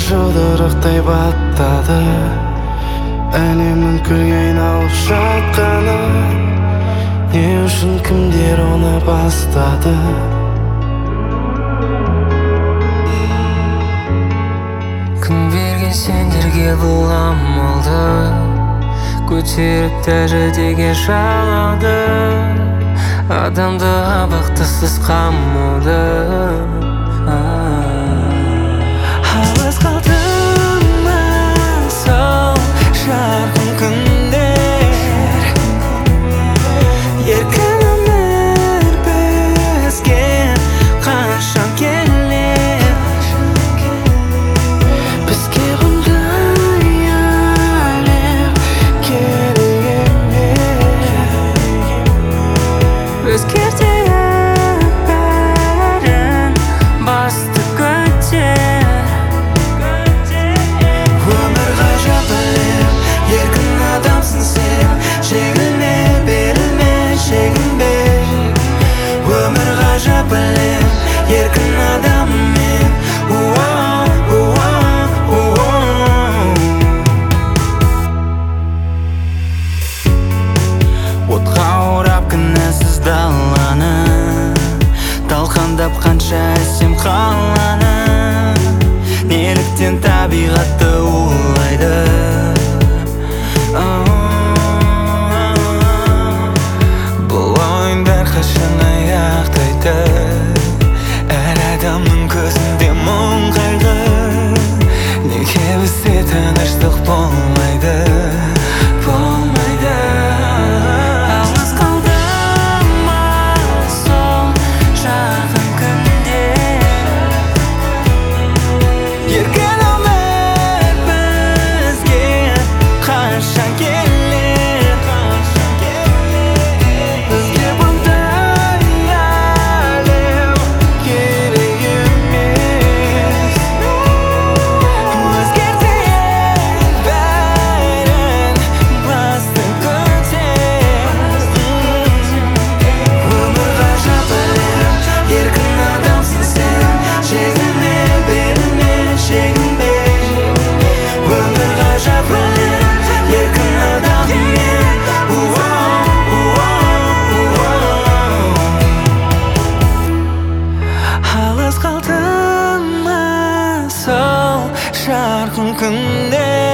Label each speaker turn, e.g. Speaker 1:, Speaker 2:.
Speaker 1: жұдырықтай баттады, әлемнің күлге айналып жатқаны, не үшін кімдер оны бастады?
Speaker 2: Күн берген сендерге бұл амалды көтеріп дәрежеге жалады, адамды абақтысыз қамады. Алыс қалды ма сол жарқын күндер, еркін өмір бізге қашан келер?
Speaker 1: Бізге бұндай әлем керек емес.
Speaker 2: Өзгертейік бәрін, басты көтер.
Speaker 1: Өмір ғажап әлем, еркін адамсың сен, жеңілме, берілме, шегінбе. Өмір ғажап әлем, еркін адаммен. Отқа орап кінәсіз даланы, талқандап қанша әсем қаланы, неліктен табиғатты улайды? Бұл ойындар қашан аяқтайды? Әр адамның көзінде мұң қайғы, неге бізде тыныштық болмайды?
Speaker 2: Алыс қалды ма сол жарқын күндер,
Speaker 1: Еркін өмір бізге қашан келер? Бізге бұндай әлем керек емес. Өзгертейік бәрін, басты көтер. Өмір ғажап әлем, еркін адамсың сен, жеңілме, берілме, шегінбе. Өмір ғажап әлем, еркін адаммен. Алыс қалды ма сол жарқын күндер?